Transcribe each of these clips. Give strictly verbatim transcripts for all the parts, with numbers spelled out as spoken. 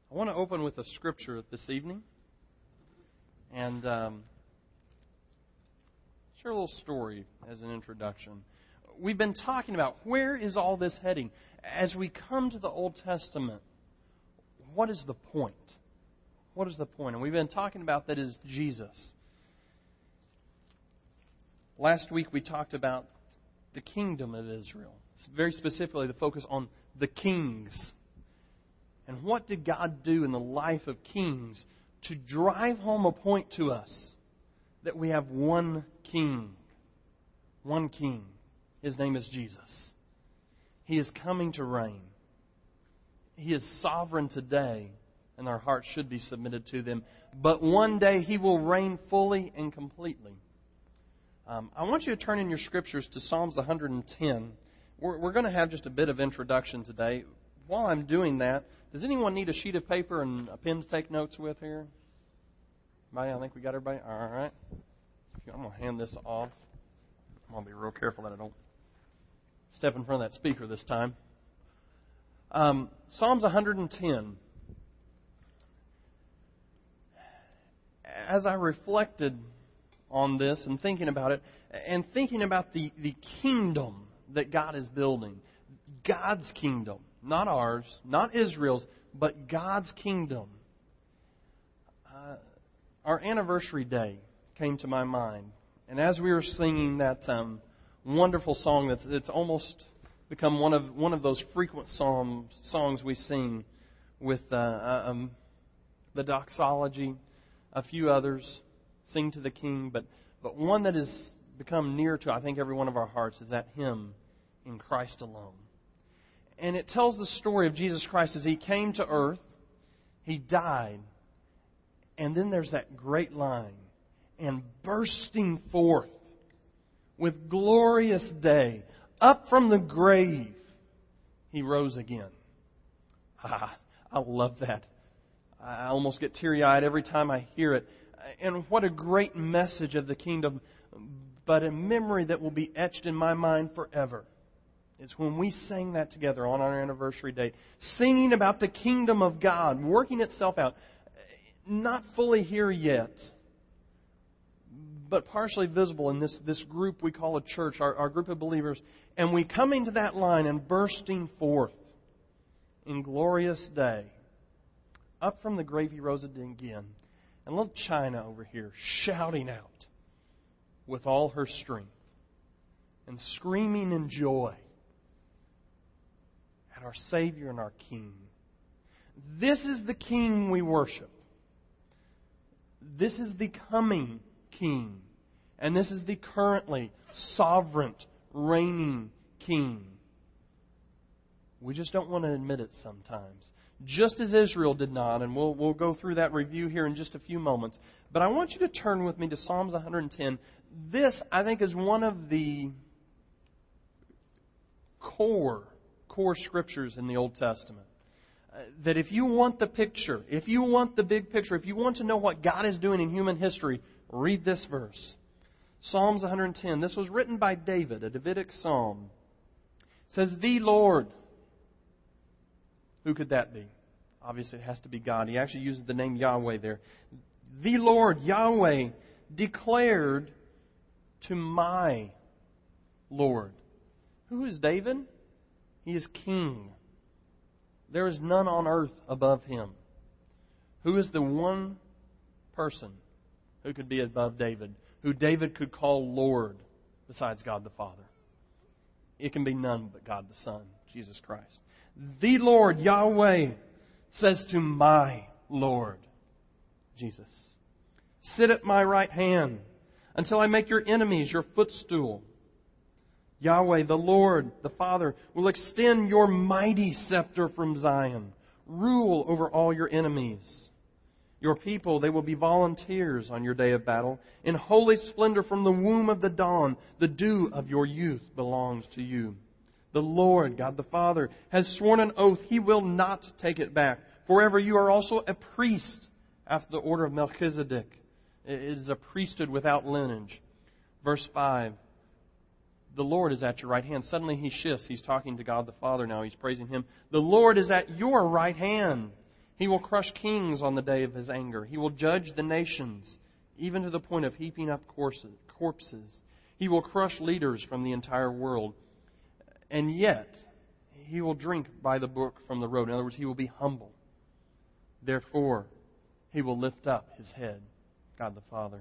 I want to open with a scripture this evening and um, share a little story as an introduction. We've been talking about where is all this heading. As we come to the Old Testament, what is the point? What is the point? And we've been talking about that is Jesus. Last week we talked about the kingdom of Israel. Very specifically the focus on the kings. And what did God do in the life of kings to drive home a point to us that we have one king? One king. His name is Jesus. He is coming to reign. He is sovereign today, and our hearts should be submitted to them. But one day He will reign fully and completely. Um, I want you to turn in your scriptures to Psalms one hundred ten. We're, we're going to have just a bit of introduction today. While I'm doing that, does anyone need a sheet of paper and a pen to take notes with here? Everybody, I think we got everybody. All right. I'm going to hand this off. I'm going to be real careful that I don't step in front of that speaker this time. Um, Psalms one hundred ten. As I reflected on this and thinking about it, and thinking about the, the kingdom that God is building, God's kingdom, not ours, not Israel's, but God's kingdom. Uh, our anniversary day came to my mind, and as we were singing that um, wonderful song that's, that's almost become one of one of those frequent psalms, songs we sing with uh, um, the doxology, a few others, Sing to the King, but but one that has become near to, I think, every one of our hearts is that hymn, In Christ Alone. And it tells the story of Jesus Christ as He came to earth, He died, and then there's that great line, and bursting forth with glorious day, up from the grave, He rose again. Ah, I love that. I almost get teary-eyed every time I hear it. And what a great message of the kingdom, but a memory that will be etched in my mind forever. It's when we sang that together on our anniversary date, singing about the kingdom of God, working itself out, not fully here yet, but partially visible in this, this group we call a church, our, our group of believers, and we come into that line and bursting forth in glorious day. Up from the grave He rose again. And little China over here shouting out with all her strength and screaming in joy at our Savior and our King. This is the King we worship. This is the coming King. And this is the currently sovereign, reigning King. We just don't want to admit it sometimes. Just as Israel did not, and we'll we'll go through that review here in just a few moments. But I want you to turn with me to Psalms one hundred ten. This, I think, is one of the core, core scriptures in the Old Testament. Uh, that if you want the picture, if you want the big picture, if you want to know what God is doing in human history, read this verse. Psalms one hundred ten. This was written by David, a Davidic psalm. It says, "The Lord." Who could that be? Obviously, it has to be God. He actually uses the name Yahweh there. The Lord, Yahweh, declared to my Lord. Who is David? He is king. There is none on earth above Him. Who is the one person who could be above David? Who David could call Lord besides God the Father? It can be none but God the Son, Jesus Christ. The Lord, Yahweh, says to my Lord, Jesus, sit at my right hand until I make your enemies your footstool. Yahweh, the Lord, the Father, will extend your mighty scepter from Zion. Rule over all your enemies. Your people, they will be volunteers on your day of battle. In holy splendor from the womb of the dawn, the dew of your youth belongs to you. The Lord, God the Father, has sworn an oath. He will not take it back. Forever you are also a priest after the order of Melchizedek. It is a priesthood without lineage. Verse five. The Lord is at your right hand. Suddenly he shifts. He's talking to God the Father now. He's praising Him. The Lord is at your right hand. He will crush kings on the day of His anger. He will judge the nations, even to the point of heaping up corpses. He will crush leaders from the entire world. And yet, He will drink by the brook from the road. In other words, He will be humble. Therefore, He will lift up His head, God the Father.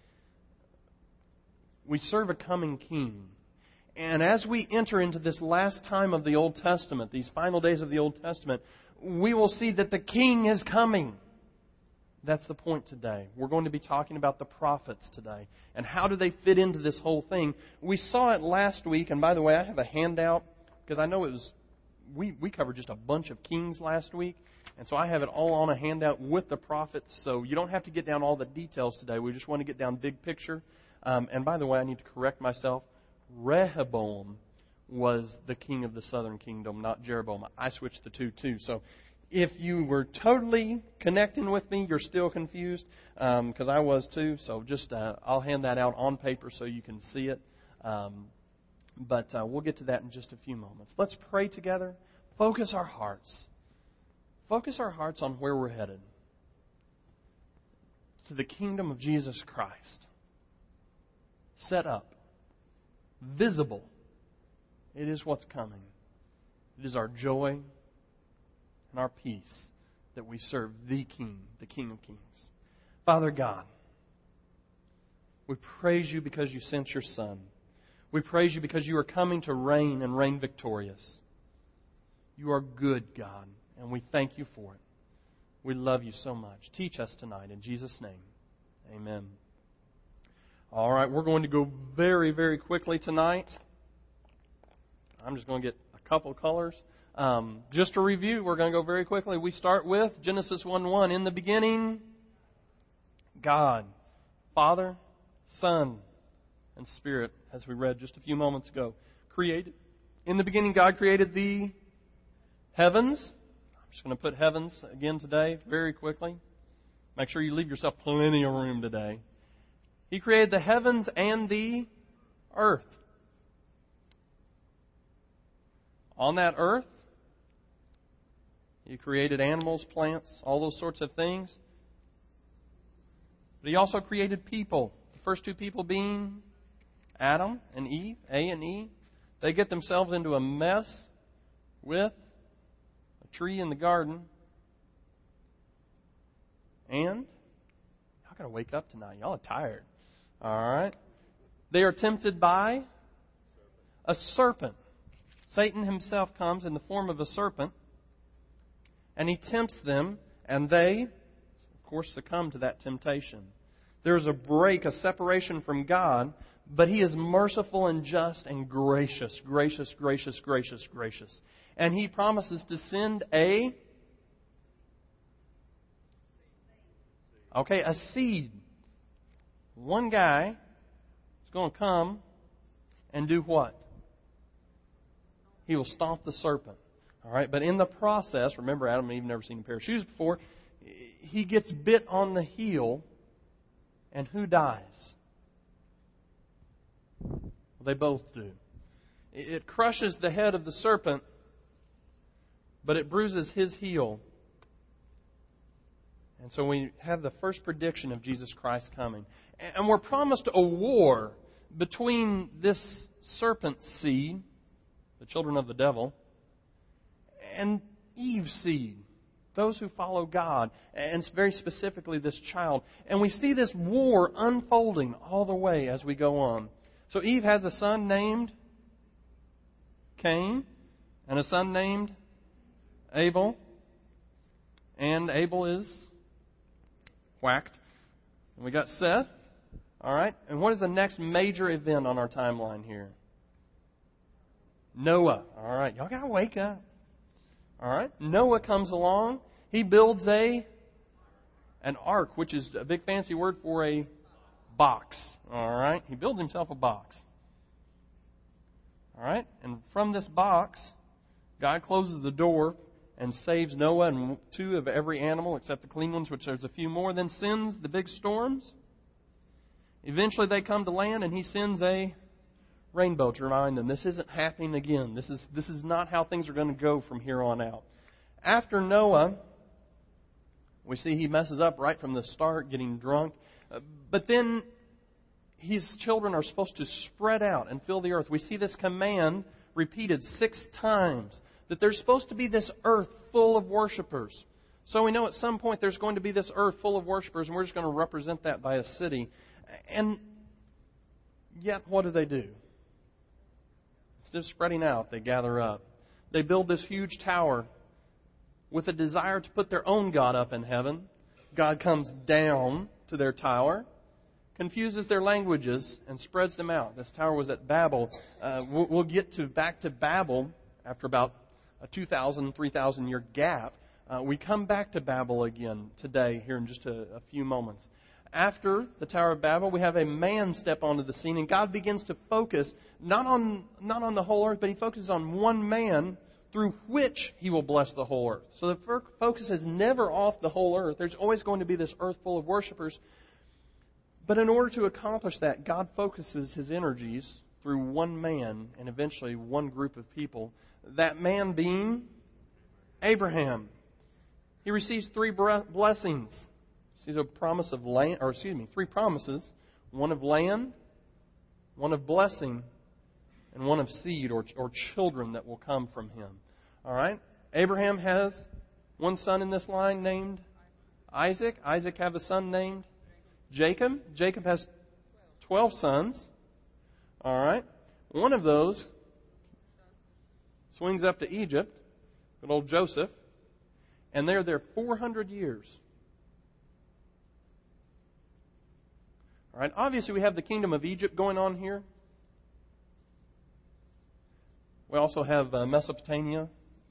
We serve a coming King. And as we enter into this last time of the Old Testament, these final days of the Old Testament, we will see that the King is coming. That's the point today. We're going to be talking about the prophets today. And how do they fit into this whole thing? We saw it last week, and by the way, I have a handout, because I know it was, we, we covered just a bunch of kings last week, and so I have it all on a handout with the prophets, so you don't have to get down all the details today. We just want to get down big picture. Um, and by the way, I need to correct myself. Rehoboam was the king of the southern kingdom, not Jeroboam. I switched the two too. So if you were totally connecting with me, you're still confused, because um, I was too. So just uh, I'll hand that out on paper so you can see it. Um, but uh, we'll get to that in just a few moments. Let's pray together. Focus our hearts. Focus our hearts on where we're headed. To the kingdom of Jesus Christ. Set up. Visible. It is what's coming. It is our joy and our peace that we serve the King, the King of Kings. Father God, we praise You because You sent Your Son. We praise You because You are coming to reign and reign victorious. You are good, God, and we thank You for it. We love You so much. Teach us tonight in Jesus' name. Amen. All right, we're going to go very, very quickly tonight. I'm just going to get a couple colors. Um, just to review, we're going to go very quickly. We start with Genesis one one. In the beginning, God, Father, Son, and Spirit, as we read just a few moments ago, created. In the beginning, God created the heavens. I'm just going to put heavens again today very quickly. Make sure you leave yourself plenty of room today. He created the heavens and the earth. On that earth, He created animals, plants, all those sorts of things. But He also created people. The first two people being Adam and Eve, A and E. They get themselves into a mess with a tree in the garden. And y'all got to wake up tonight. Y'all are tired. All right. They are tempted by a serpent. Satan himself comes in the form of a serpent, and he tempts them, and they, of course, succumb to that temptation. There's a break, a separation from God, but He is merciful and just and gracious, gracious, gracious, gracious, gracious. And He promises to send a, okay, a seed. One guy is going to come and do what? He will stomp the serpent. All right, but in the process, remember Adam and Eve never seen a pair of shoes before. He gets bit on the heel, and who dies? Well, they both do. It crushes the head of the serpent, but it bruises his heel. And so we have the first prediction of Jesus Christ coming. And we're promised a war between this serpent seed, the children of the devil, and Eve's seed, those who follow God, and very specifically this child. And we see this war unfolding all the way as we go on. So Eve has a son named Cain and a son named Abel. And Abel is whacked. And we got Seth. All right. And what is the next major event on our timeline here? Noah. All right. Y'all got to wake up. All right. Noah comes along. He builds a an ark, which is a big fancy word for a box. All right. He builds himself a box. All right. And from this box, God closes the door and saves Noah and two of every animal except the clean ones, which there's a few more, then sends the big storms. Eventually they come to land, and He sends a rainbow to remind them this isn't happening again. This is this is not how things are going to go from here on out. After Noah, We see he messes up right from the start, getting drunk. Uh, but then his children are supposed to spread out and fill the earth. We see this command repeated six times, that there's supposed to be this earth full of worshipers. So we know at some point there's going to be this earth full of worshipers, and we're just going to represent that by a city. And yet, what do they do? Instead of spreading out, they gather up. They build this huge tower with a desire to put their own God up in heaven. God comes down to their tower, confuses their languages, and spreads them out. This tower was at Babel. Uh, we'll, we'll get to back to Babel after about a two thousand, three thousand year gap. Uh, we come back to Babel again today, here in just a, a few moments. After the Tower of Babel, we have a man step onto the scene, and God begins to focus not on not on the whole earth, but He focuses on one man through which He will bless the whole earth. So the focus is never off the whole earth. There's always going to be this earth full of worshipers. But in order to accomplish that, God focuses His energies through one man and eventually one group of people. That man being Abraham. He receives three blessings. He's a promise of land, or excuse me, three promises. One of land, one of blessing, and one of seed or, or children that will come from him. All right? Abraham has one son in this line named Isaac. Isaac has a son named Jacob. Jacob has twelve sons. All right? One of those swings up to Egypt, good old Joseph, and they're there four hundred years. All right, obviously we have the kingdom of Egypt going on here. We also have uh, Mesopotamia.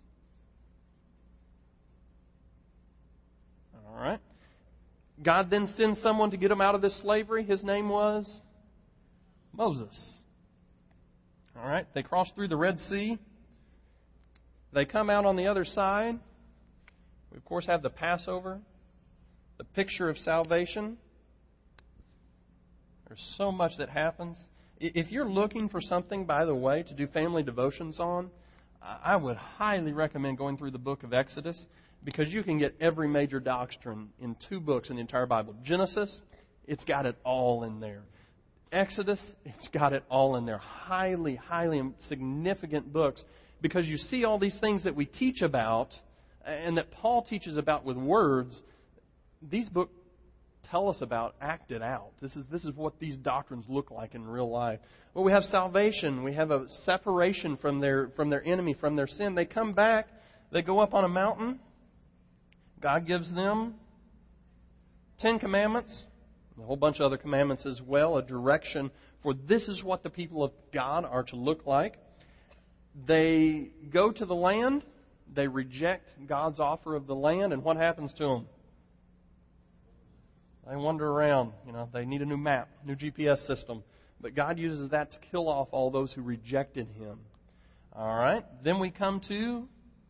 All right. God then sends someone to get them out of this slavery. His name was Moses. All right, they cross through the Red Sea. They come out on the other side. We, of course, have the Passover, the picture of salvation. There's so much that happens. If you're looking for something, by the way, to do family devotions on, I would highly recommend going through the book of Exodus, because you can get every major doctrine in two books in the entire Bible. Genesis, it's got it all in there. Exodus, it's got it all in there. Highly, highly significant books, because you see all these things that we teach about and that Paul teaches about with words. These books tell us about acted out. This is this is what these doctrines look like in real life. Well, we have salvation. We have a separation from their from their enemy, from their sin. They come back. They go up on a mountain. God gives them Ten Commandments, a whole bunch of other commandments as well, a direction for this is what the people of God are to look like. They go to the land. They reject God's offer of the land, and what happens to them? They wander around. You know, they need a new map, new G P S system. But God uses that to kill off all those who rejected Him. All right. Then we come to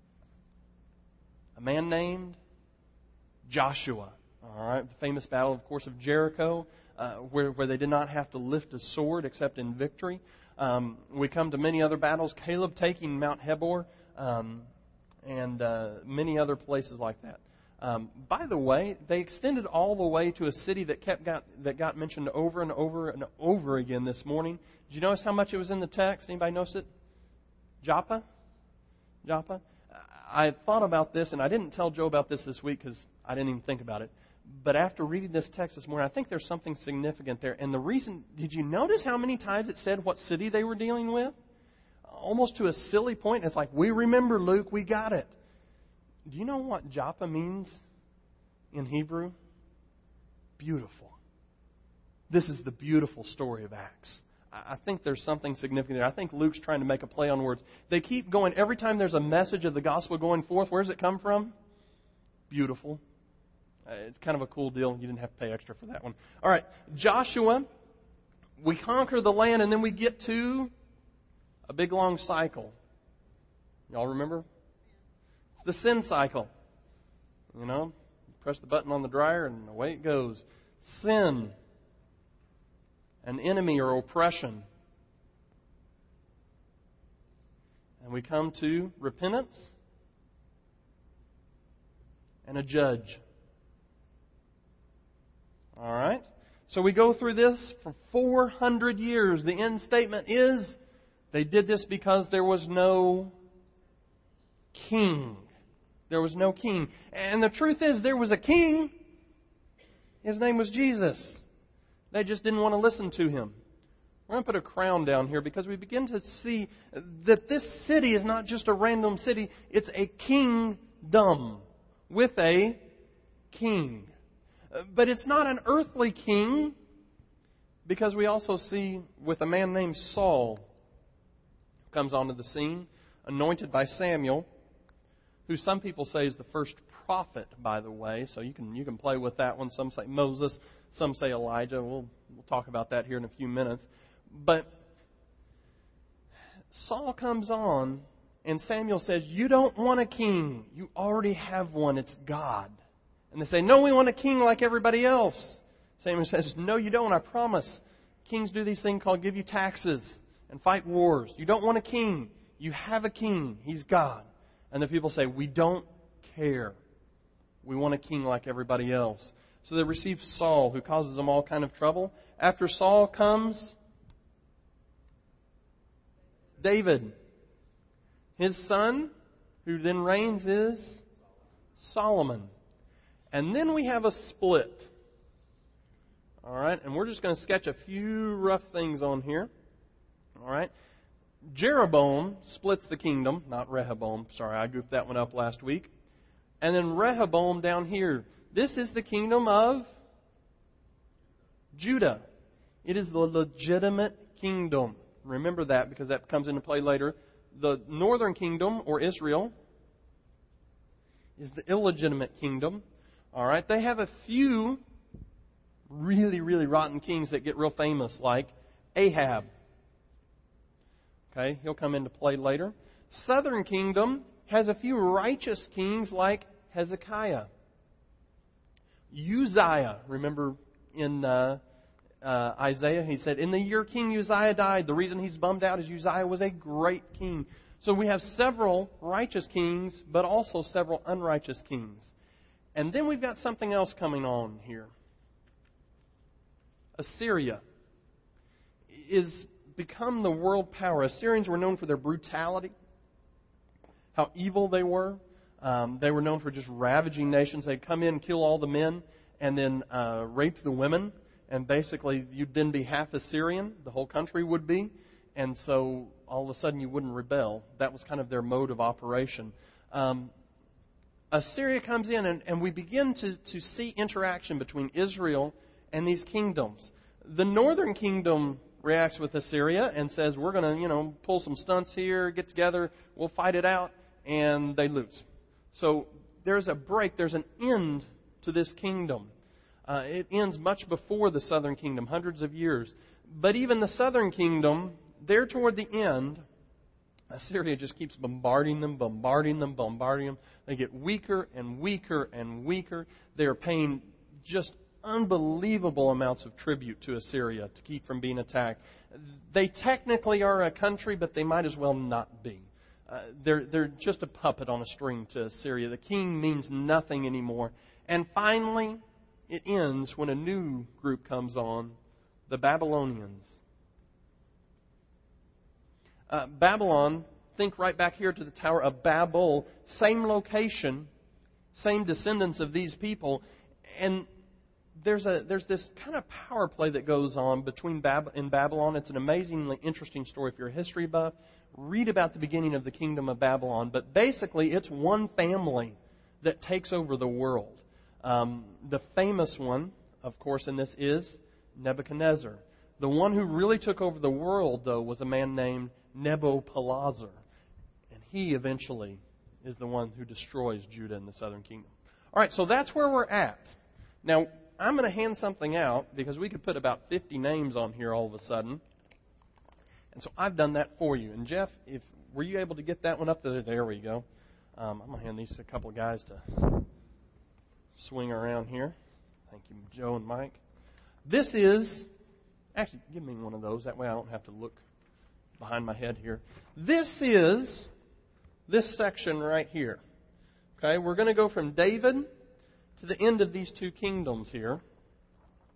a man named Joshua. All right. The famous battle, of course, of Jericho, uh, where, where they did not have to lift a sword except in victory. Um, we come to many other battles. Caleb taking Mount Hebor, um, and uh, many other places like that. Um, by the way, they extended all the way to a city that kept got that got mentioned over and over and over again this morning. Did you notice how much it was in the text? Anybody notice it? Joppa? Joppa? I thought about this, and I didn't tell Joe about this this week because I didn't even think about it. But after reading this text this morning, I think there's something significant there. And the reason, did you notice how many times it said what city they were dealing with? Almost to a silly point. It's like, we remember, Luke, we got it. Do you know what Joppa means in Hebrew? Beautiful. This is the beautiful story of Acts. I think there's something significant there. I think Luke's trying to make a play on words. They keep going. Every time there's a message of the gospel going forth, where does it come from? Beautiful. Uh, it's kind of a cool deal. You didn't have to pay extra for that one. All right. Joshua, we conquer the land, and then we get to a big long cycle. Y'all remember? It's the sin cycle. You know, you press the button on the dryer and away it goes. Sin. An enemy or oppression. And we come to repentance and a judge. All right? So we go through this for four hundred years. The end statement is they did this because there was no king. There was no king. And the truth is there was a king. His name was Jesus. They just didn't want to listen to him. We're going to put a crown down here because we begin to see that this city is not just a random city. It's a kingdom with a king. But it's not an earthly king, because we also see with a man named Saul who comes onto the scene, anointed by Samuel, who some people say is the first prophet, by the way. So you can you can play with that one. Some say Moses, some say Elijah. We'll we'll talk about that here in a few minutes. But Saul comes on, and Samuel says, "You don't want a king. You already have one. It's God." And they say, "No, we want a king like everybody else." Samuel says, "No, you don't, I promise. Kings do these things called give you taxes and fight wars. You don't want a king. You have a king. He's God." And the people say, "We don't care. We want a king like everybody else." So they receive Saul, who causes them all kind of trouble. After Saul comes David. His son, who then reigns, is Solomon. And then we have a split. All right, and we're just going to sketch a few rough things on here. All right. Jeroboam splits the kingdom, not Rehoboam. Sorry, I goofed that one up last week. And then Rehoboam down here. This is the kingdom of Judah. It is the legitimate kingdom. Remember that, because that comes into play later. The northern kingdom, or Israel, is the illegitimate kingdom. All right, they have a few really, really rotten kings that get real famous, like Ahab. Okay, he'll come into play later. Southern kingdom has a few righteous kings like Hezekiah. Uzziah, remember in uh, uh, Isaiah, he said, "In the year King Uzziah died," the reason he's bummed out is Uzziah was a great king. So we have several righteous kings, but also several unrighteous kings. And then we've got something else coming on here. Assyria is become the world power. Assyrians were known for their brutality, how evil they were. Um, they were known for just ravaging nations. They'd come in, kill all the men, and then uh, rape the women. And basically, you'd then be half Assyrian. The whole country would be. And so, all of a sudden, you wouldn't rebel. That was kind of their mode of operation. Um, Assyria comes in, and, and we begin to, to see interaction between Israel and these kingdoms. The northern kingdom reacts with Assyria and says, "We're going to, you know, pull some stunts here, get together, we'll fight it out," and they lose. So there's a break, there's an end to this kingdom. Uh, it ends much before the southern kingdom, hundreds of years. But even the southern kingdom, there toward the end, Assyria just keeps bombarding them, bombarding them, bombarding them. They get weaker and weaker and weaker. They're paying just unbelievable amounts of tribute to Assyria to keep from being attacked. They technically are a country, but they might as well not be. Uh, they're, they're just a puppet on a string to Assyria. The king means nothing anymore. And finally, it ends when a new group comes on, the Babylonians. Uh, Babylon, think right back here to the Tower of Babel, same location, same descendants of these people, and there's a there's this kind of power play that goes on between Bab- in Babylon. It's an amazingly interesting story. If you're a history buff, read about the beginning of the kingdom of Babylon. But basically, it's one family that takes over the world. Um, the famous one, of course, in this is Nebuchadnezzar. The one who really took over the world, though, was a man named Nabopolassar. And he eventually is the one who destroys Judah and the southern kingdom. All right, so that's where we're at. Now, I'm going to hand something out because we could put about fifty names on here all of a sudden. And so I've done that for you. And Jeff, if were you able to get that one up there? There we go. Um, I'm going to hand these to a couple of guys to swing around here. Thank you, Joe and Mike. This is, actually, give me one of those. That way I don't have to look behind my head here. This is this section right here. Okay, we're going to go from David to the end of these two kingdoms here.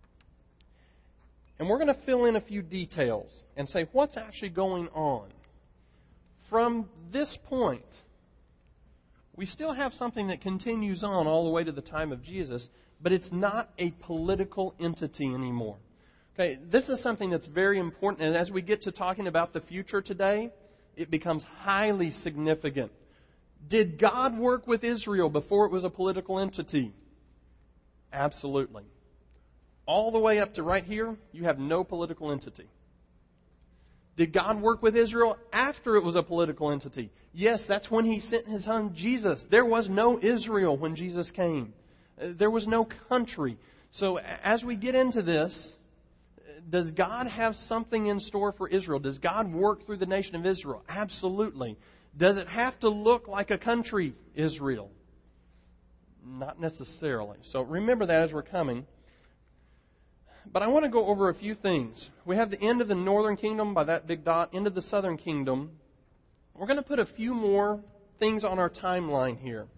And we're going to fill in a few details and say what's actually going on. From this point, we still have something that continues on all the way to the time of Jesus, but it's not a political entity anymore. Okay, this is something that's very important, and as we get to talking about the future today, it becomes highly significant. Did God work with Israel before it was a political entity? Absolutely. All the way up to right here, you have no political entity. Did God work with Israel after it was a political entity? Yes, that's when He sent His Son Jesus. There was no Israel when Jesus came. There was no country. So as we get into this, does God have something in store for Israel? Does God work through the nation of Israel? Absolutely. Does it have to look like a country, Israel? Not necessarily. So remember that as we're coming. But I want to go over a few things. We have the end of the northern kingdom by that big dot, end of the southern kingdom. We're going to put a few more things on our timeline here.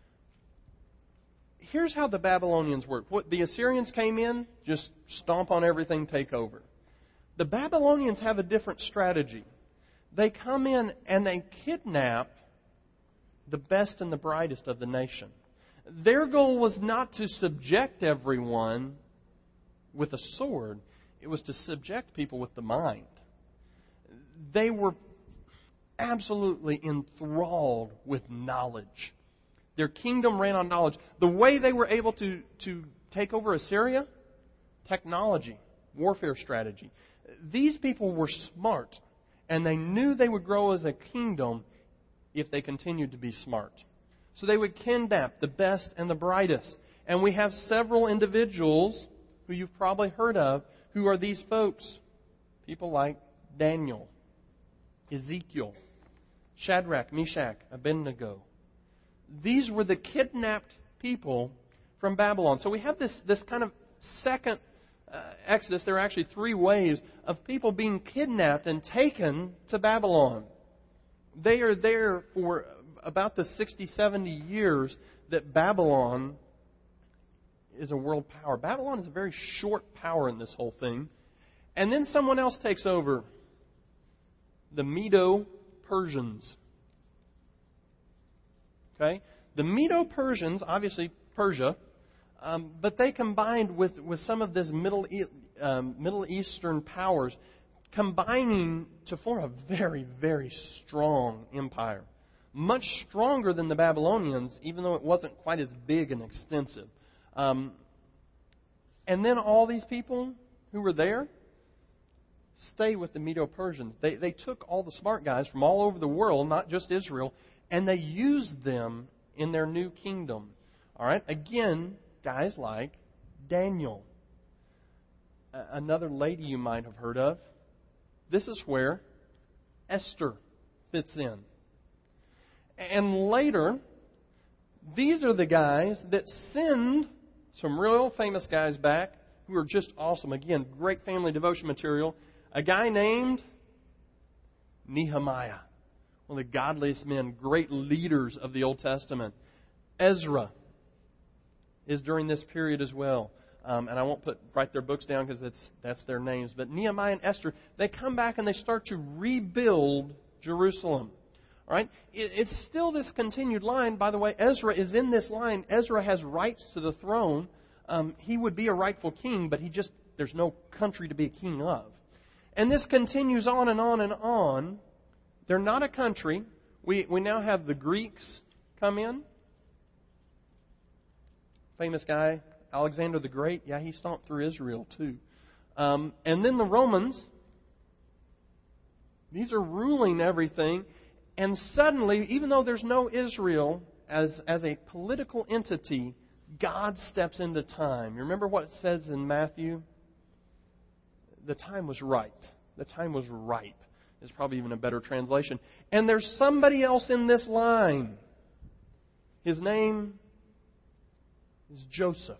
Here's how the Babylonians worked. What the Assyrians came in, just stomp on everything, take over. The Babylonians have a different strategy. They come in and they kidnap the best and the brightest of the nation. Their goal was not to subject everyone with a sword. It was to subject people with the mind. They were absolutely enthralled with knowledge. Their kingdom ran on knowledge. The way they were able to, to take over Assyria, technology, warfare strategy. These people were smart, and they knew they would grow as a kingdom if they continued to be smart. So they would kidnap the best and the brightest. And we have several individuals who you've probably heard of who are these folks. People like Daniel, Ezekiel, Shadrach, Meshach, Abednego. These were the kidnapped people from Babylon. So we have this, this kind of second uh, Exodus. There are actually three waves of people being kidnapped and taken to Babylon. They are there for about the sixty, seventy years that Babylon is a world power. Babylon is a very short power in this whole thing. And then someone else takes over. The Medo-Persians. Okay? The Medo-Persians, obviously Persia, um, but they combined with, with some of this Middle, e- um, Middle Eastern powers, combining to form a very, very strong empire. Much stronger than the Babylonians, even though it wasn't quite as big and extensive. Um, and then all these people who were there stay with the Medo-Persians. They, they took all the smart guys from all over the world, not just Israel, and they used them in their new kingdom. All right? Again, guys like Daniel. Uh, another lady you might have heard of. This is where Esther fits in. And later, these are the guys that send some real famous guys back who are just awesome. Again, great family devotion material. A guy named Nehemiah. One of the godliest men, great leaders of the Old Testament. Ezra is during this period as well. Um, and I won't put write their books down because that's, that's their names. But Nehemiah and Esther, they come back and they start to rebuild Jerusalem. All right? It, it's still this continued line. By the way, Ezra is in this line. Ezra has rights to the throne. Um, he would be a rightful king, but he just there's no country to be a king of. And this continues on and on and on. They're not a country. We we now have the Greeks come in. Famous guy, Alexander the Great. Yeah, he stomped through Israel too. Um, and then the Romans. These are ruling everything. And suddenly, even though there's no Israel as, as a political entity, God steps into time. You remember what it says in Matthew? The time was right. The time was ripe. Is probably even a better translation. And there's somebody else in this line. His name is Joseph.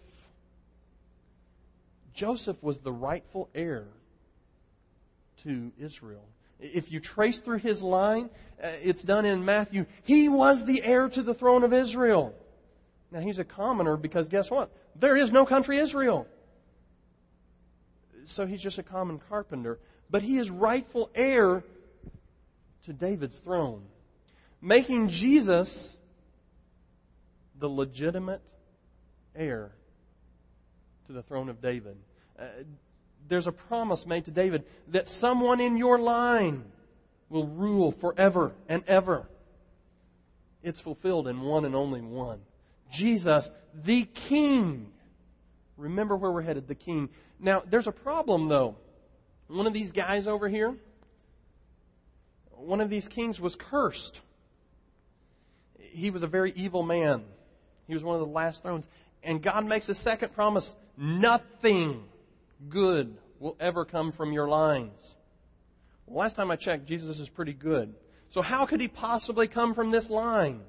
Joseph was the rightful heir to Israel. If you trace through his line, it's done in Matthew. He was the heir to the throne of Israel. Now he's a commoner because guess what? There is no country Israel. so he's just a common carpenter. But he is rightful heir to David's throne, making Jesus the legitimate heir to the throne of David. Uh, there's a promise made to David that someone in your line will rule forever and ever. It's fulfilled in one and only one. Jesus, the King. Remember where we're headed, the King. Now, there's a problem, though. One of these guys over here, one of these kings was cursed. He was a very evil man. He was one of the last thrones. And God makes a second promise. Nothing good will ever come from your lines. Well, last time I checked, Jesus is pretty good. So how could he possibly come from this line?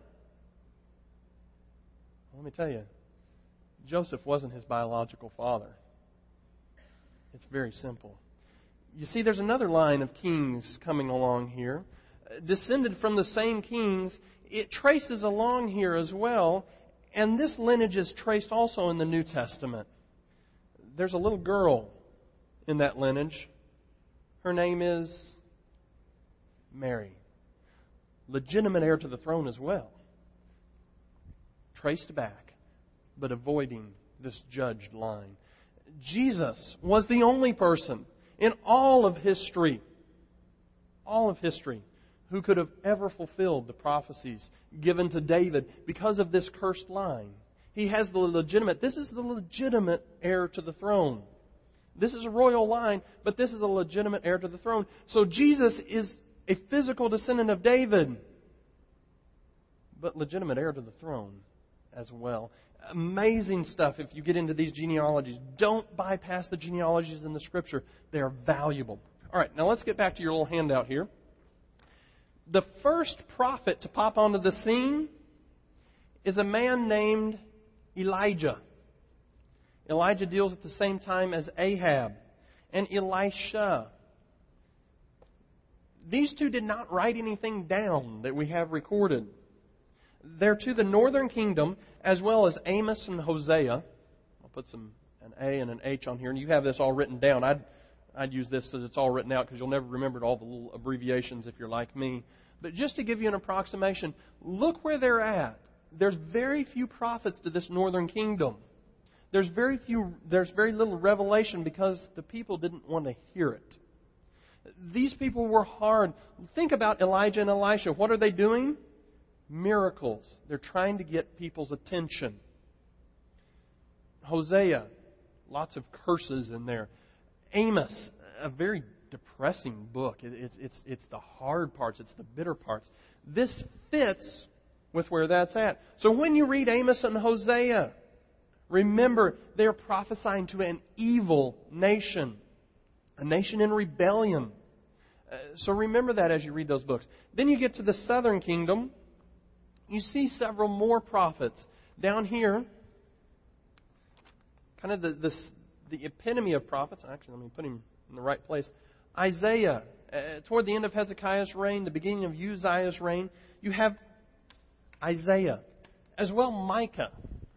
Let me tell you, Joseph wasn't his biological father. It's very simple. You see, there's another line of kings coming along here. Descended from the same kings, it traces along here as well. And this lineage is traced also in the New Testament. There's a little girl in that lineage. Her name is Mary. Legitimate heir to the throne as well. Traced back, but avoiding this judged line. Jesus was the only person in all of history, all of history, who could have ever fulfilled the prophecies given to David because of this cursed line. He has the legitimate, this is the legitimate heir to the throne. This is a royal line, but this is a legitimate heir to the throne. So Jesus is a physical descendant of David, but legitimate heir to the throne as well. Amazing stuff if you get into these genealogies. Don't bypass the genealogies in the Scripture. They are valuable. All right, now let's get back to your little handout here. The first prophet to pop onto the scene is a man named Elijah. Elijah deals at the same time as Ahab and Elisha. These two did not write anything down that we have recorded. They're to the northern kingdom, as well as Amos and Hosea. I'll put some an A and an H on here, and you have this all written down. I'd I'd use this so it's all written out because you'll never remember all the little abbreviations if you're like me. But just to give you an approximation, look where they're at. There's very few prophets to this northern kingdom. There's very few. There's very little revelation because the people didn't want to hear it. These people were hard. Think about Elijah and Elisha. What are they doing? Miracles. They're trying to get people's attention. Hosea, lots of curses in there. Amos, a very depressing book. It's, it's, it's the hard parts. It's the bitter parts. This fits with where that's at. So when you read Amos and Hosea, remember they're prophesying to an evil nation, a nation in rebellion. Uh, so remember that as you read those books. Then you get to the southern kingdom. You see several more prophets. Down here, kind of the, the, the epitome of prophets. Actually, let me put him in the right place. Isaiah, uh, toward the end of Hezekiah's reign, the beginning of Uzziah's reign, you have Isaiah. As well, Micah.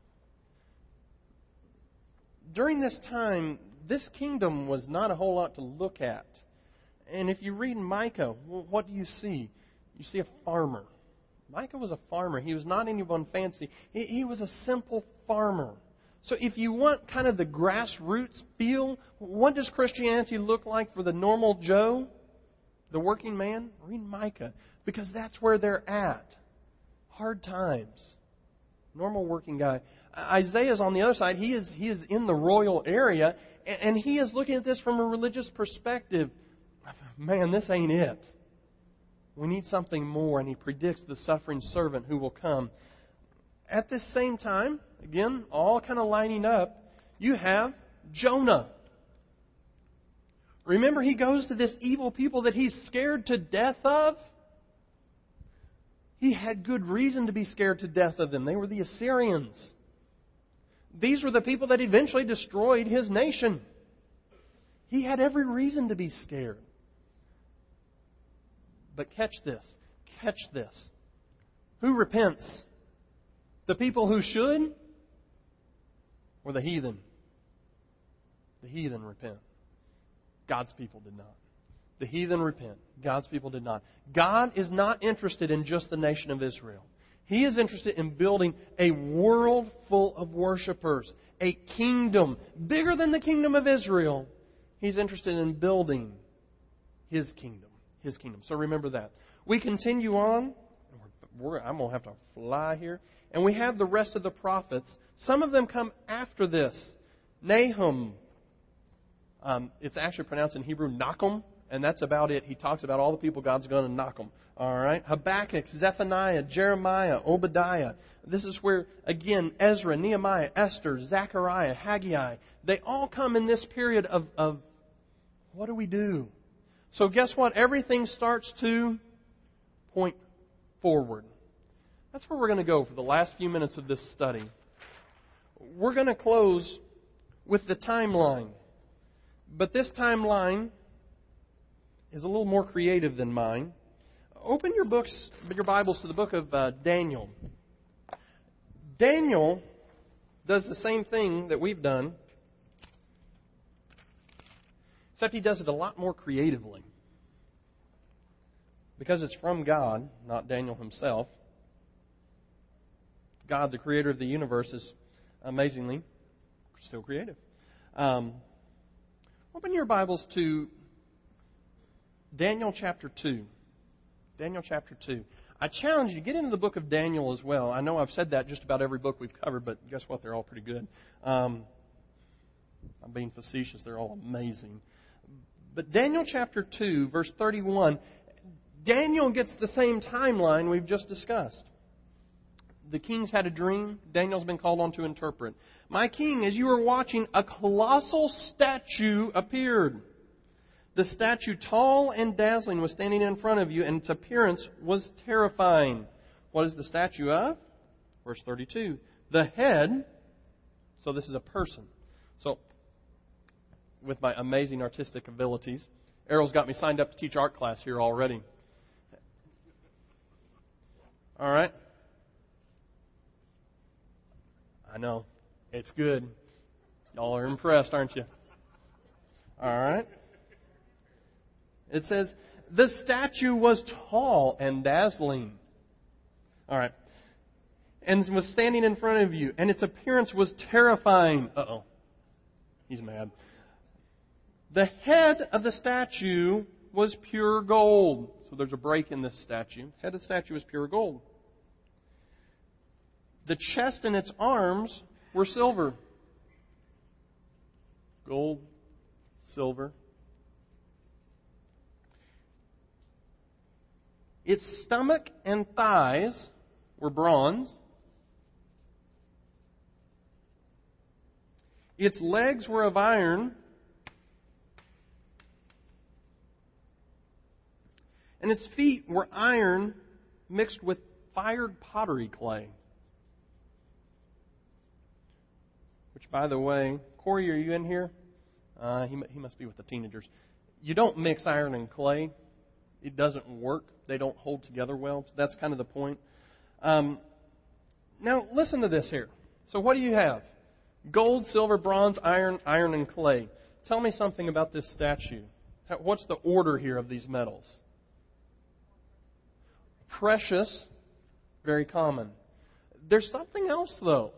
During this time, this kingdom was not a whole lot to look at. And if you read Micah, well, what do you see? You see a farmer. Micah was a farmer. He was not anyone fancy. He, he was a simple farmer. So if you want kind of the grassroots feel, what does Christianity look like for the normal Joe, the working man? Read Micah, because that's where they're at. Hard times. Normal working guy. Isaiah's on the other side. He is he is in the royal area, and, and he is looking at this from a religious perspective. Man, this ain't it. We need something more, and he predicts the suffering servant who will come. At this same time, again, all kind of lining up, you have Jonah. Remember, he goes to this evil people that he's scared to death of. He had good reason to be scared to death of them. They were the Assyrians. These were the people that eventually destroyed his nation. He had every reason to be scared. But catch this. Catch this. Who repents? The people who should? Or the heathen? The heathen repent. God's people did not. The heathen repent. God's people did not. God is not interested in just the nation of Israel. He is interested in building a world full of worshipers, a kingdom bigger than the kingdom of Israel. He's interested in building His kingdom. His kingdom. So remember that. We continue on. We're, I'm going to have to fly here. And we have the rest of the prophets. Some of them come after this. Nahum. Um, it's actually pronounced in Hebrew, Nachum. And that's about it. He talks about all the people God's going to knock them. All right. Habakkuk, Zephaniah, Jeremiah, Obadiah. This is where, again, Ezra, Nehemiah, Esther, Zechariah, Haggai, they all come in this period of, of what do we do? So guess what? Everything starts to point forward. That's where we're going to go for the last few minutes of this study. We're going to close with the timeline. But this timeline is a little more creative than mine. Open your books, your Bibles to the book of uh, Daniel. Daniel does the same thing that we've done, except he does it a lot more creatively. Because it's from God, not Daniel himself. God, the creator of the universe, is amazingly still creative. Um, open your Bibles to Daniel chapter two. Daniel chapter two. I challenge you to get into the book of Daniel as well. I know I've said that just about every book we've covered, but guess what? They're all pretty good. Um, I'm being facetious. They're all amazing. But Daniel chapter two, verse thirty-one, Daniel gets the same timeline we've just discussed. The king's had a dream. Daniel's been called on to interpret. My king, as you were watching, a colossal statue appeared. The statue, tall and dazzling, was standing in front of you, and its appearance was terrifying. What is the statue of? Verse thirty-two. The head, so this is a person. So, with my amazing artistic abilities, Errol's got me signed up to teach art class here already. All right? I know. It's good. Y'all are impressed, aren't you? All right? It says, the statue was tall and dazzling. All right. And was standing in front of you, and its appearance was terrifying. Uh-oh. He's mad. The head of the statue was pure gold. So there's a break in this statue. The head of the statue was pure gold. The chest and its arms were silver. Gold, silver. Its stomach and thighs were bronze. Its legs were of iron. And its feet were iron mixed with fired pottery clay. Which, by the way, Corey, are you in here? Uh, he, he must be with the teenagers. You don't mix iron and clay. It doesn't work. They don't hold together well. So that's kind of the point. Um, now, listen to this here. So what do you have? Gold, silver, bronze, iron, iron, and clay. Tell me something about this statue. What's the order here of these metals? Precious, very common. There's something else, though.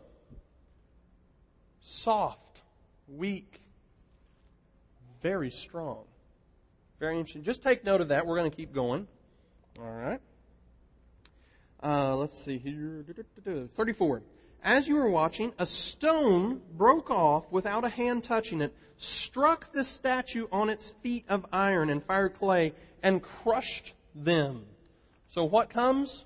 Soft, weak, very strong. Very interesting. Just take note of that. We're going to keep going. All right. Uh, let's see here. thirty-four. As you were watching, a stone broke off without a hand touching it, struck the statue on its feet of iron and fired clay, and crushed them. So what comes?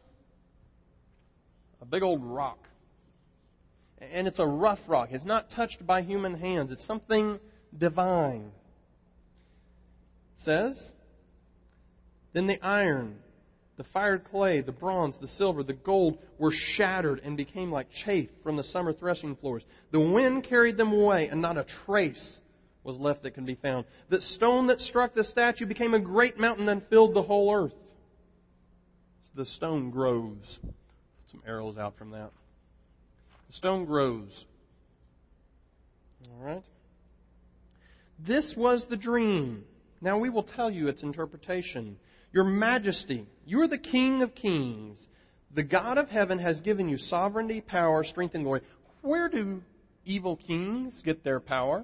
A big old rock. And it's a rough rock. It's not touched by human hands. It's something divine. It says, then the iron, the fired clay, the bronze, the silver, the gold were shattered and became like chaff from the summer threshing floors. The wind carried them away, and not a trace was left that can be found. The stone that struck the statue became a great mountain and filled the whole earth. So the stone grows. Put some arrows out from that. The stone grows. All right. This was the dream. Now we will tell you its interpretation. Your Majesty, you are the King of kings. The God of heaven has given you sovereignty, power, strength, and glory. Where do evil kings get their power?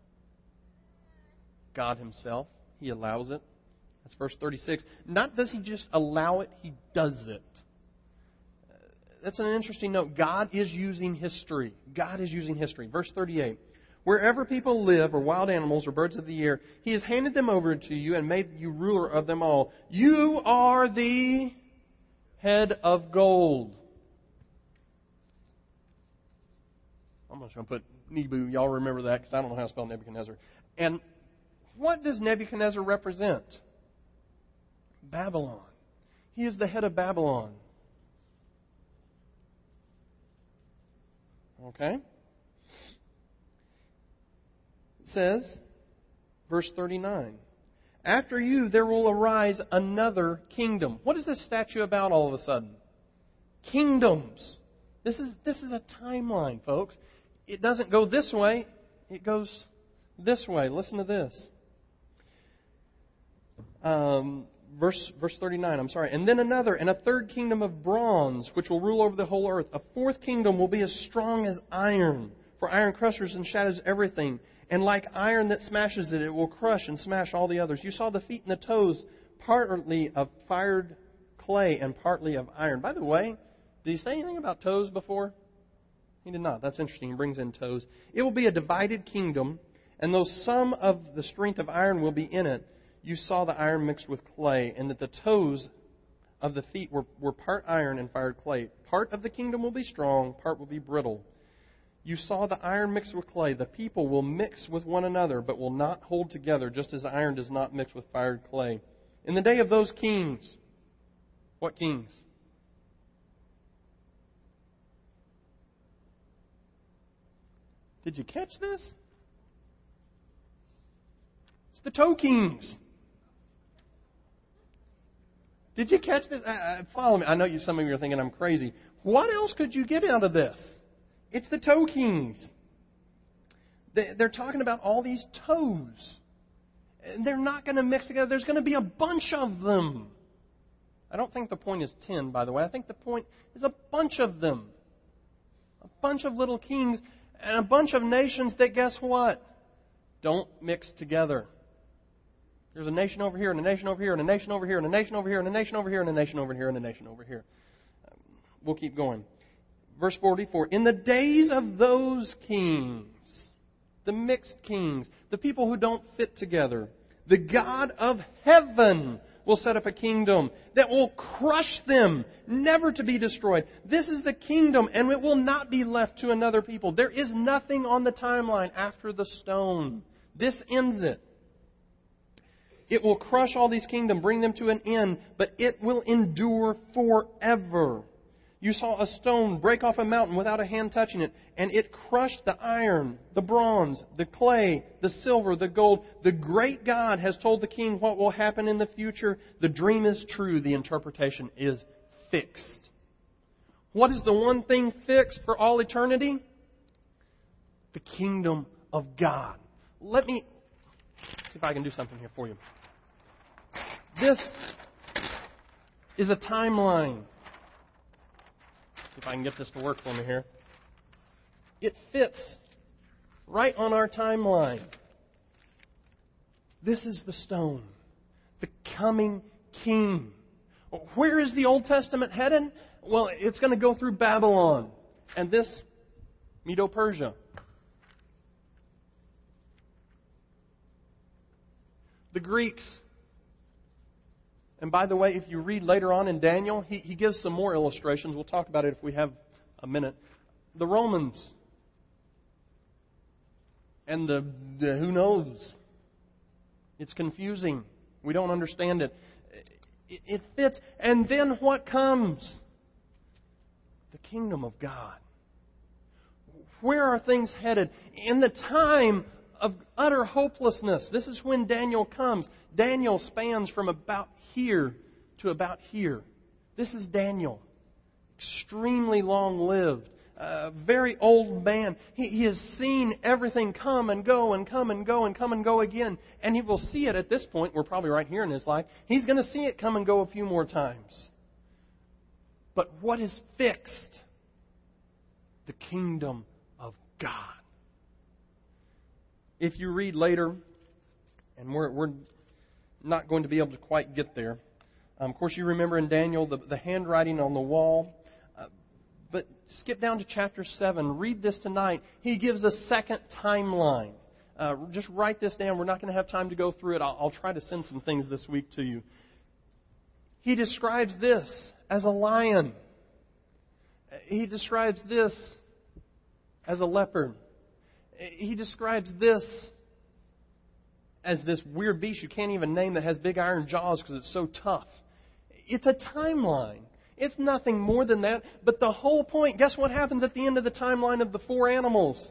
God Himself. He allows it. That's verse thirty-six. Not does He just allow it, He does it. That's an interesting note. God is using history. God is using history. Verse thirty-eight. Wherever people live, or wild animals, or birds of the air, He has handed them over to you and made you ruler of them all. You are the head of gold. I'm just going to put Nebu. Y'all remember that because I don't know how to spell Nebuchadnezzar. And what does Nebuchadnezzar represent? Babylon. He is the head of Babylon. Okay? It says, verse thirty-nine, after you there will arise another kingdom. What is this statue about all of a sudden? Kingdoms. This is, this is a timeline, folks. It doesn't go this way. It goes this way. Listen to this. Um, verse, verse thirty-nine, I'm sorry. And then another, and a third kingdom of bronze, which will rule over the whole earth. A fourth kingdom will be as strong as iron, for iron crushes and shatters everything. And like iron that smashes it, it will crush and smash all the others. You saw the feet and the toes, partly of fired clay and partly of iron. By the way, did he say anything about toes before? He did not. That's interesting. He brings in toes. It will be a divided kingdom, and though some of the strength of iron will be in it, you saw the iron mixed with clay, and that the toes of the feet were, were part iron and fired clay. Part of the kingdom will be strong, part will be brittle. You saw the iron mixed with clay. The people will mix with one another, but will not hold together, just as iron does not mix with fired clay. In the day of those kings, what kings? Did you catch this? It's the toe kings. Did you catch this? Uh, follow me. I know you. Some of you are thinking I'm crazy. What else could you get out of this? It's the toe kings. They're talking about all these toes. And they're not going to mix together. There's going to be a bunch of them. I don't think the point is ten, by the way. I think the point is a bunch of them. A bunch of little kings and a bunch of nations that, guess what? Don't mix together. There's a nation over here and a nation over here and a nation over here and a nation over here and a nation over here and a nation over here and a nation over here. We'll keep going. Verse forty-four, in the days of those kings, the mixed kings, the people who don't fit together, the God of heaven will set up a kingdom that will crush them, never to be destroyed. This is the kingdom, and it will not be left to another people. There is nothing on the timeline after the stone. This ends it. It will crush all these kingdoms, bring them to an end, but it will endure forever. You saw a stone break off a mountain without a hand touching it, and it crushed the iron, the bronze, the clay, the silver, the gold. The great God has told the king what will happen in the future. The dream is true. The interpretation is fixed. What is the one thing fixed for all eternity? The kingdom of God. Let me see if I can do something here for you. This is a timeline. If I can get this to work for me here. It fits right on our timeline. This is the stone. The coming king. Where is the Old Testament headed? Well, it's going to go through Babylon. And this, Medo-Persia. The Greeks. And by the way, if you read later on in Daniel, he, he gives some more illustrations. We'll talk about it if we have a minute. The Romans. And the, the who knows? It's confusing. We don't understand it. it. It fits. And then what comes? The kingdom of God. Where are things headed? In the time of utter hopelessness. This is when Daniel comes. Daniel spans from about here to about here. This is Daniel. Extremely long-lived. a very old man. He, he has seen everything come and go and come and go and come and go again. And he will see it at this point. We're probably right here in his life. He's going to see it come and go a few more times. But what is fixed? The kingdom of God. If you read later, and we're, we're not going to be able to quite get there. Um, of course, you remember in Daniel the, the handwriting on the wall. Uh, but skip down to chapter seven. Read this tonight. He gives a second timeline. Uh, just write this down. We're not going to have time to go through it. I'll, I'll try to send some things this week to you. He describes this as a lion. He describes this as a leopard. He describes this as this weird beast you can't even name that has big iron jaws because it's so tough. It's a timeline. It's nothing more than that. But the whole point, guess what happens at the end of the timeline of the four animals?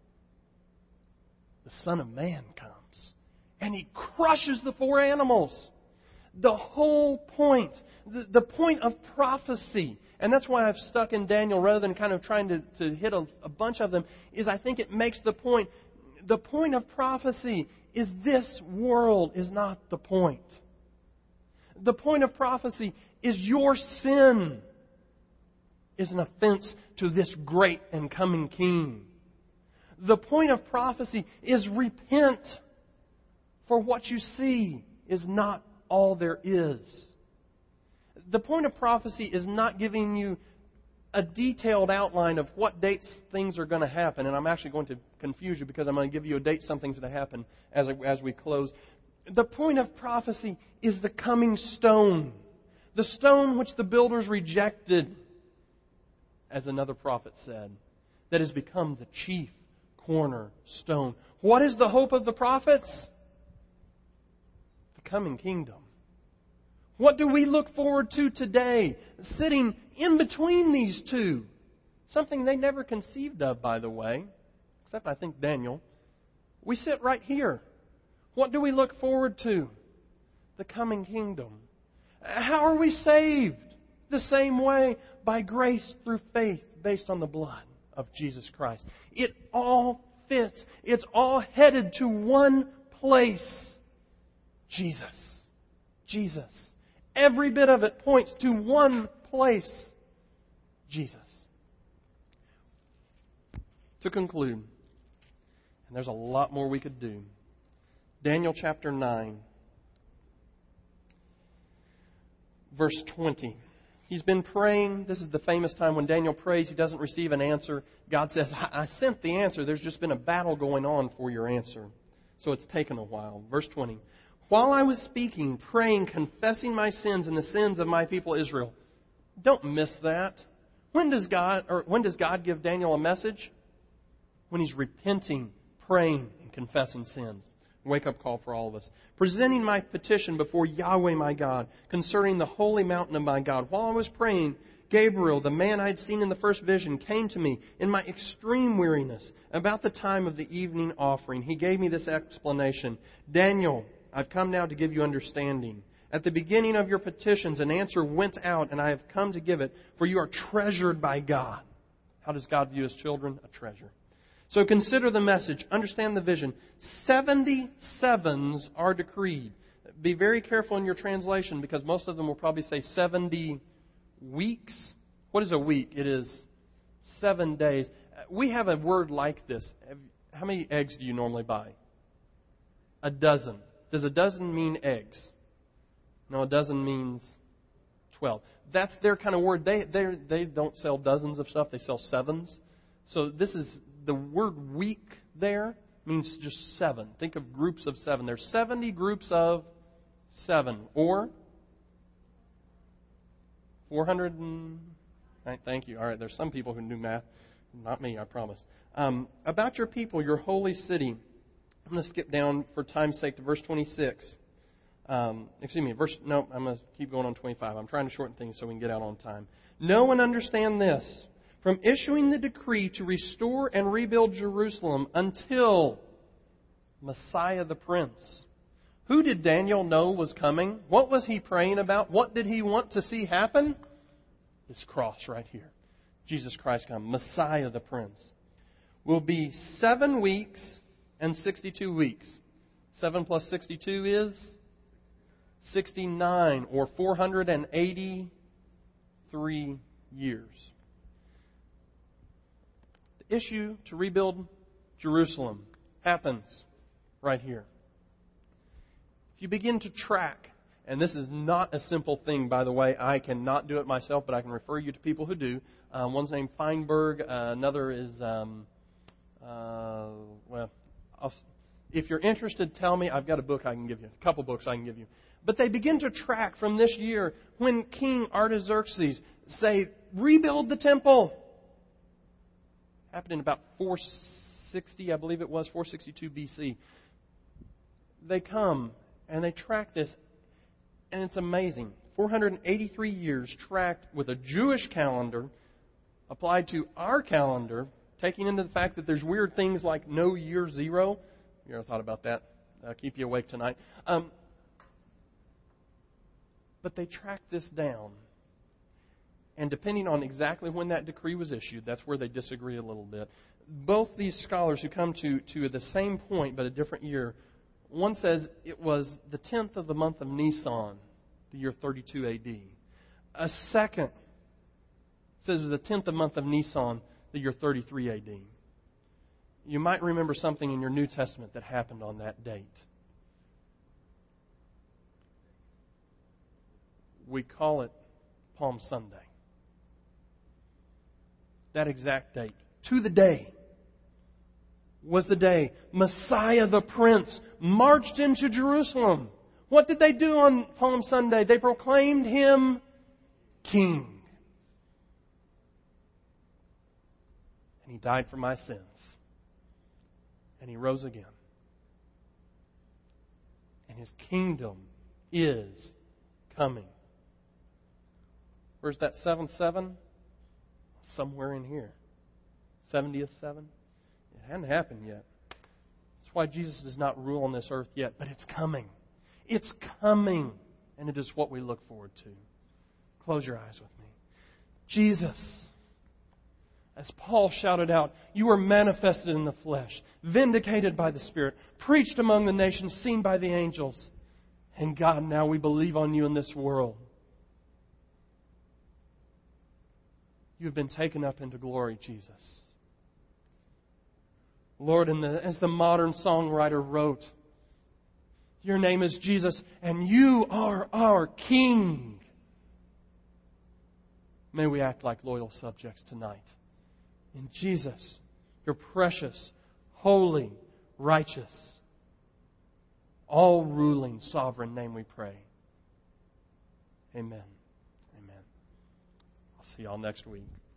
The Son of Man comes. And He crushes the four animals. The whole point, the, the point of prophecy, and that's why I've stuck in Daniel rather than kind of trying to, to hit a, a bunch of them, is I think it makes the point. The point of prophecy is this world is not the point. The point of prophecy is your sin is an offense to this great and coming King. The point of prophecy is repent, for what you see is not all there is. The point of prophecy is not giving you a detailed outline of what dates things are going to happen. And I'm actually going to confuse you because I'm going to give you a date something's going to happen as, as we close. The point of prophecy is the coming stone. The stone which the builders rejected, as another prophet said, that has become the chief cornerstone. What is the hope of the prophets? The coming kingdom. What do we look forward to today? Sitting in between these two. Something they never conceived of, by the way. Except I think Daniel. We sit right here. What do we look forward to? The coming kingdom. How are we saved? The same way, by grace through faith based on the blood of Jesus Christ. It all fits. It's all headed to one place. Jesus. Jesus. Every bit of it points to one place. Jesus. To conclude, and there's a lot more we could do. Daniel chapter nine, verse twenty. He's been praying. This is the famous time when Daniel prays. He doesn't receive an answer. God says, I sent the answer. There's just been a battle going on for your answer. So it's taken a while. Verse twenty. While I was speaking, praying, confessing my sins and the sins of my people Israel. Don't miss that. When does God, or when does God give Daniel a message? When he's repenting, praying, and confessing sins. Wake up call for all of us. Presenting my petition before Yahweh my God concerning the holy mountain of my God. While I was praying, Gabriel, the man I had seen in the first vision, came to me in my extreme weariness about the time of the evening offering. He gave me this explanation. Daniel, I've come now to give you understanding. At the beginning of your petitions, an answer went out, and I have come to give it, for you are treasured by God. How does God view His children? A treasure. So consider the message. Understand the vision. Seventy sevens are decreed. Be very careful in your translation, because most of them will probably say seventy weeks. What is a week? It is seven days. We have a word like this. How many eggs do you normally buy? A dozen. Does a dozen mean eggs? No, a dozen means twelve. That's their kind of word. They they they don't sell dozens of stuff. They sell sevens. So this is the word week there means just seven. Think of groups of seven. There's seventy groups of seven. Or four hundred and... Thank you. All right, there's some people who knew math. Not me, I promise. Um, about your people, your holy city. I'm going to skip down for time's sake to verse twenty-six. Um, excuse me, verse, no, I'm going to keep going on twenty-five. I'm trying to shorten things so we can get out on time. Know and understand this. From issuing the decree to restore and rebuild Jerusalem until Messiah the Prince. Who did Daniel know was coming? What was he praying about? What did he want to see happen? This cross right here. Jesus Christ come, Messiah the Prince, will be seven weeks and sixty-two weeks. Seven plus sixty-two is sixty-nine, or four hundred eighty-three years. The issue to rebuild Jerusalem happens right here. If you begin to track, and this is not a simple thing, by the way, I cannot do it myself, but I can refer you to people who do. Uh, one's named Feinberg, uh, another is, um, uh, well, I'll, if you're interested, tell me. I've got a book I can give you, a couple books I can give you. But they begin to track from this year when King Artaxerxes say, rebuild the temple. Happened in about four sixty, I believe it was, four sixty-two B C. They come and they track this, and it's amazing. four hundred eighty-three years tracked with a Jewish calendar applied to our calendar, taking into the fact that there's weird things like no year zero. You ever thought about that? I'll keep you awake tonight. Um, but they track this down. And depending on exactly when that decree was issued, that's where they disagree a little bit. Both these scholars who come to, to the same point but a different year, one says it was the tenth of the month of Nisan, the year thirty-two A D. A second says it was the tenth of the month of Nisan, the year thirty-three A D. You might remember something in your New Testament that happened on that date. We call it Palm Sunday. That exact date, to the day, was the day Messiah the Prince marched into Jerusalem. What did they do on Palm Sunday? They proclaimed Him King. And He died for my sins. And He rose again. And His kingdom is coming. Where's that seventh seven? Somewhere in here. seventieth seven? It hadn't happened yet. That's why Jesus does not rule on this earth yet, but it's coming. It's coming. And it is what we look forward to. Close your eyes with me. Jesus, as Paul shouted out, you are manifested in the flesh, vindicated by the Spirit, preached among the nations, seen by the angels. And God, now we believe on you in this world. You have been taken up into glory, Jesus. Lord, in the, as the modern songwriter wrote, your name is Jesus, and you are our King. May we act like loyal subjects tonight. In Jesus, your precious, holy, righteous, all-ruling, sovereign name we pray. Amen. Amen. I'll see y'all next week.